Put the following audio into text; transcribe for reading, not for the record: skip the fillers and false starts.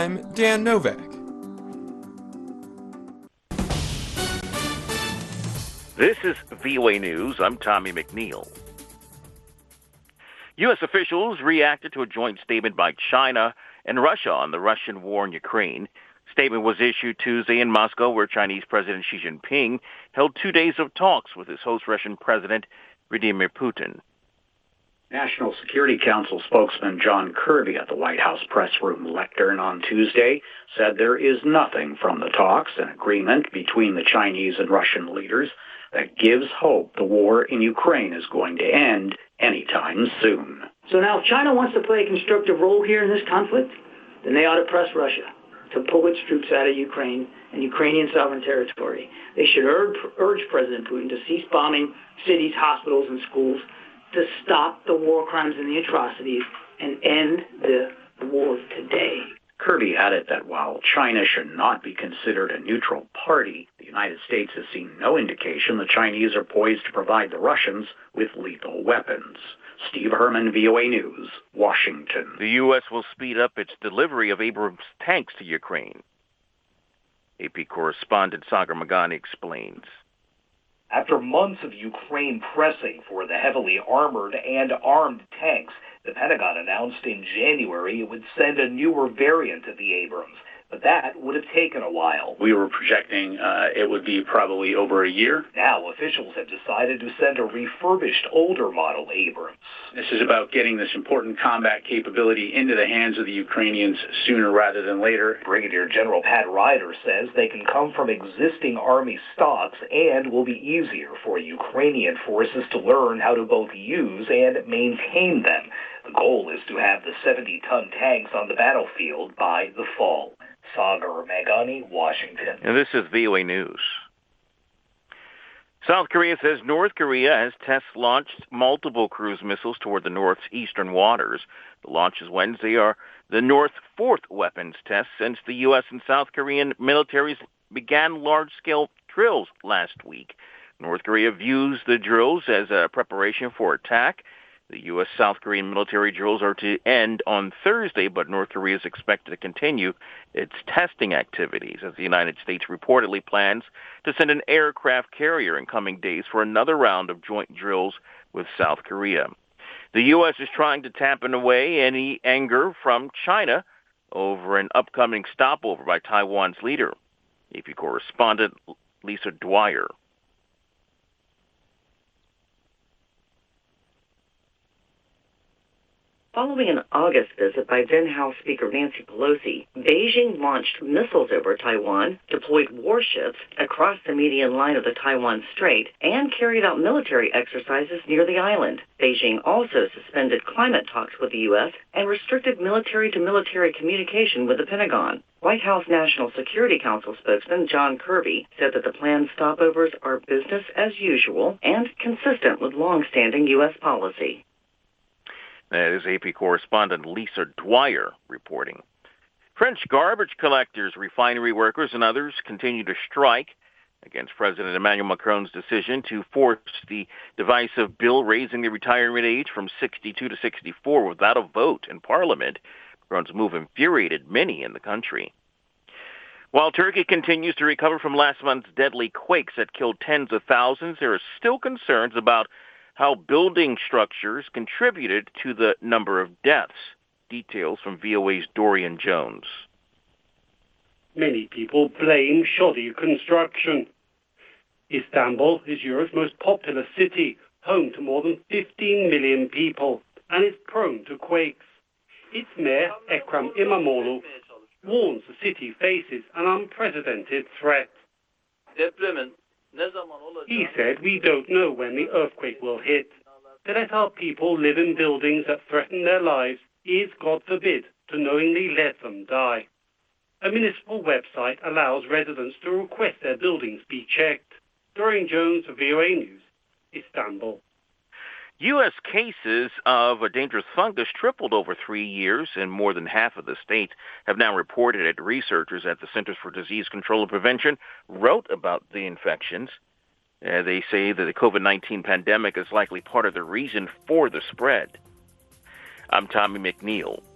I'm Dan Novak. This is VOA News. I'm Tommy McNeil. U.S. officials reacted to a joint statement by China and Russia on the Russian war in Ukraine. Statement was issued Tuesday in Moscow, where Chinese President Xi Jinping held 2 days of talks with his host Russian President Vladimir Putin. National Security Council spokesman John Kirby at the White House press room lectern on Tuesday said there is nothing from the talks, an agreement between the Chinese and Russian leaders, that gives hope the war in Ukraine is going to end anytime soon. So now if China wants to play a constructive role here in this conflict, then they ought to press Russia to pull its troops out of Ukraine and Ukrainian sovereign territory. They should urge President Putin to cease bombing cities, hospitals, and schools, to stop the war crimes and the atrocities, and end the war today. Kirby added that while China should not be considered a neutral party, the United States has seen no indication the Chinese are poised to provide the Russians with lethal weapons. Steve Herman, VOA News, Washington. The U.S. will speed up its delivery of Abrams tanks to Ukraine. AP correspondent Sagar Magani explains. After months of Ukraine pressing for the heavily armored and armed tanks, the Pentagon announced in January it would send a newer variant of the Abrams. But that would have taken a while. We were projecting it would be probably over a year. Now officials have decided to send a refurbished older model Abrams. This is about getting this important combat capability into the hands of the Ukrainians sooner rather than later. Brigadier General Pat Ryder says they can come from existing Army stocks and will be easier for Ukrainian forces to learn how to both use and maintain them. The goal is to have the 70-ton tanks on the battlefield by the fall. Sagar Magani, Washington. And this is VOA News. South Korea says North Korea has test-launched multiple cruise missiles toward the North's eastern waters. The launches Wednesday are the North's fourth weapons test since the U.S. and South Korean militaries began large-scale drills last week. North Korea views the drills as a preparation for attack. The U.S.-South Korean military drills are to end on Thursday, but North Korea is expected to continue its testing activities as the United States reportedly plans to send an aircraft carrier in coming days for another round of joint drills with South Korea. The U.S. is trying to dampen away any anger from China over an upcoming stopover by Taiwan's leader. AP correspondent Lisa Dwyer. Following an August visit by then House Speaker Nancy Pelosi, Beijing launched missiles over Taiwan, deployed warships across the median line of the Taiwan Strait, and carried out military exercises near the island. Beijing also suspended climate talks with the U.S. and restricted military-to-military communication with the Pentagon. White House National Security Council spokesman John Kirby said that the planned stopovers are business as usual and consistent with long-standing U.S. policy. That is AP correspondent Lisa Dwyer reporting. French garbage collectors, refinery workers, and others continue to strike against President Emmanuel Macron's decision to force the divisive bill raising the retirement age from 62 to 64 without a vote in Parliament. Macron's move infuriated many in the country. While Turkey continues to recover from last month's deadly quakes that killed tens of thousands, there are still concerns about how building structures contributed to the number of deaths. Details from VOA's Dorian Jones. Many people blame shoddy construction. Istanbul is Europe's most populous city, home to more than 15 million people, and is prone to quakes. Its mayor, Ekrem İmamoğlu, warns the city faces an unprecedented threat. He said, "We don't know when the earthquake will hit. To let our people live in buildings that threaten their lives is, God forbid, to knowingly let them die." A municipal website allows residents to request their buildings be checked. Dorian Jones for VOA News, Istanbul. U.S. cases of a dangerous fungus tripled over 3 years, and more than half of the states have now reported it. Researchers at the Centers for Disease Control and Prevention wrote about the infections. They say that the COVID-19 pandemic is likely part of the reason for the spread. I'm Tommy McNeil.